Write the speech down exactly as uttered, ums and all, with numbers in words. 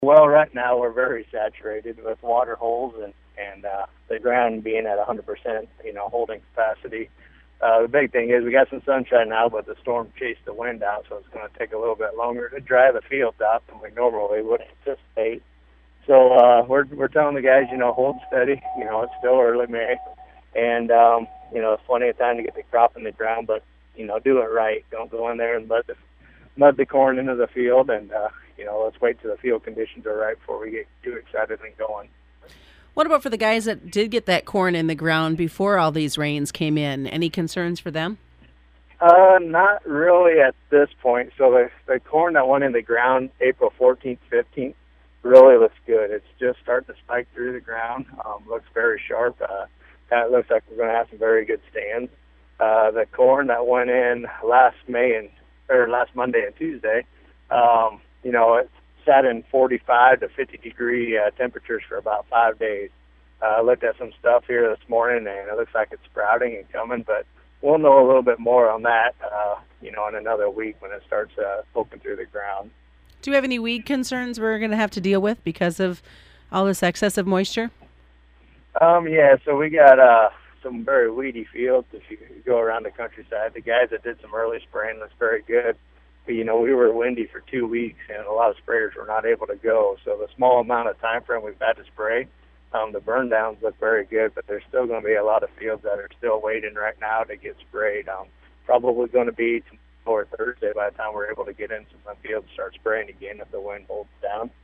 Well, right now we're very saturated with water holes and and uh, the ground being at one hundred percent, you know, holding capacity. Uh, the big thing is we got some sunshine now, but the storm chased the wind out, so it's going to take a little bit longer to dry the fields out than we normally would anticipate. So uh, we're we're telling the guys, you know, hold steady. You know, it's still early May, and um, you know, it's plenty of time to get the crop in the ground, but you know, do it right. Don't go in there and mud the mud the corn into the field, and uh, you know, let's wait till the field conditions are right before we get too excited and going. What about for the guys that did get that corn in the ground before all these rains came in? Any concerns for them? Uh, not really at this point. So the the corn that went in the ground April fourteenth, fifteenth really looks good. It's just starting to spike through the ground. Um, looks very sharp. Uh, that looks like we're going to have some very good stands. Uh, the corn that went in last May and or last Monday and Tuesday, um, you know, it sat in forty-five to fifty degree uh, temperatures for about five days. I uh, looked at some stuff here this morning, and it looks like it's sprouting and coming, but we'll know a little bit more on that, uh, you know, in another week when it starts uh, poking through the ground. Do you have any weed concerns we're going to have to deal with because of all this excessive moisture? Um, yeah, so we got uh, some very weedy fields if you go around the countryside. The guys that did some early spraying was very good. But, you know, we were windy for two weeks, and a lot of sprayers were not able to go. So the small amount of time frame we've had to spray, um, the burn downs look very good, but there's still going to be a lot of fields that are still waiting right now to get sprayed. Um, probably going to be tomorrow or Thursday by the time we're able to get into some fields and start spraying again if the wind holds down.